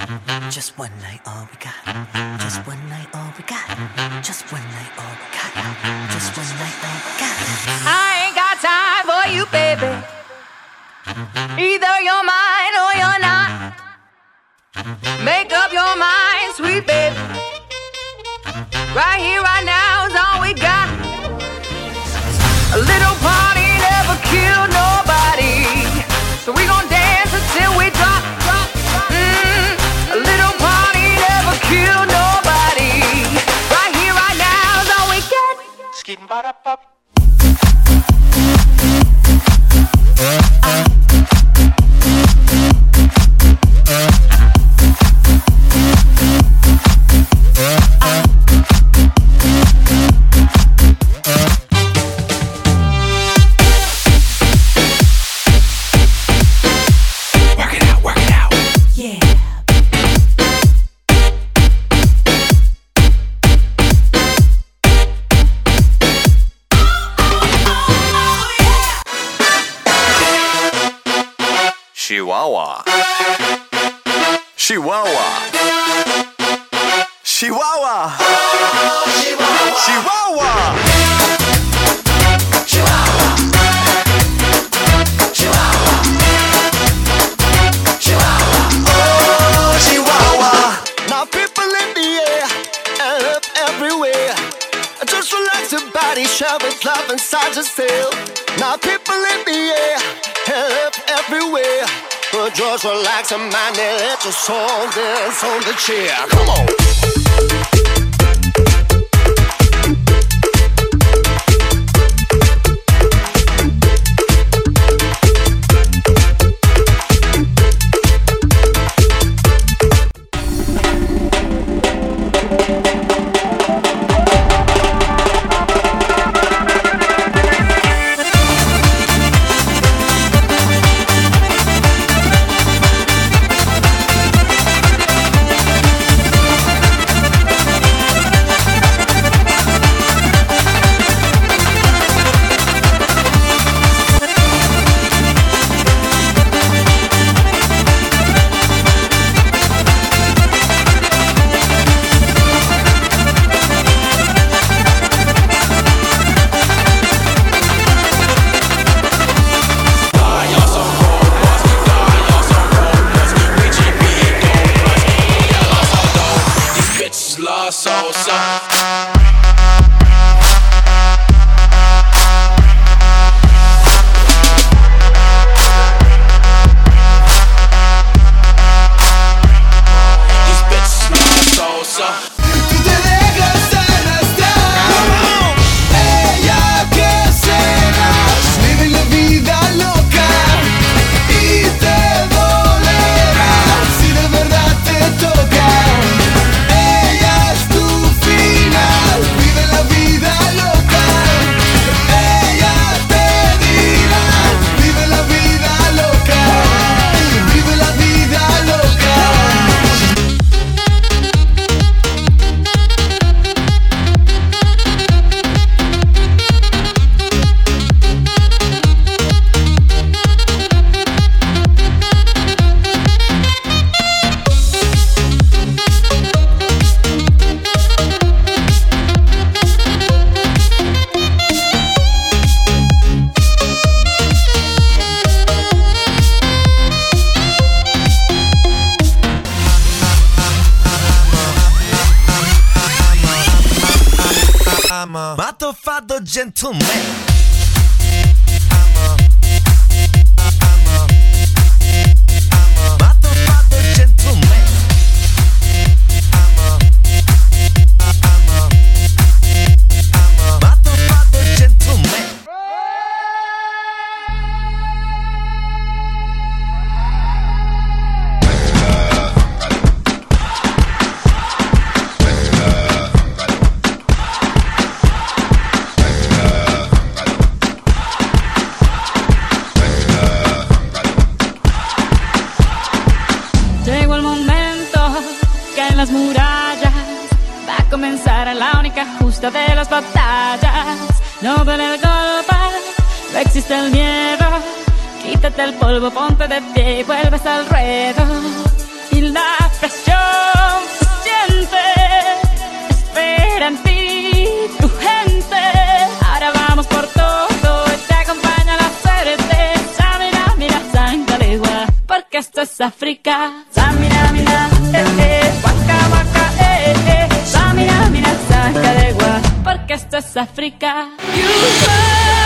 Just one night, all we got. Just one night, all we got. Just one night, all we got. Just one night, all we got. I ain't got time for you, baby. Either you're mine or you're not. Make up your mind, sweet baby. Right here, right now is all we got. A little party never killed nobody, so we gon' dance until we drop. A little party never killed nobody. Right here, right now is all we got. Skidding ba da pop. Chihuahua. Chihuahua. Chihuahua. Chihuahua. Oh, Chihuahua. Now people in the air and up everywhere. Just relax your body, shove it, love inside yourself. Now people in the air and up everywhere. But just relax your mind and let your soul dance on the chair. Come on. Matto gentleman. Las murallas va a comenzar la única justa de las batallas. No duele el golpe, no existe el miedo. Quítate el polvo, ponte de pie y vuelves al ruedo. Y la presión esto es África. Samina, mina, waka, waka, samina, mina, saca de gua, porque esto es África. You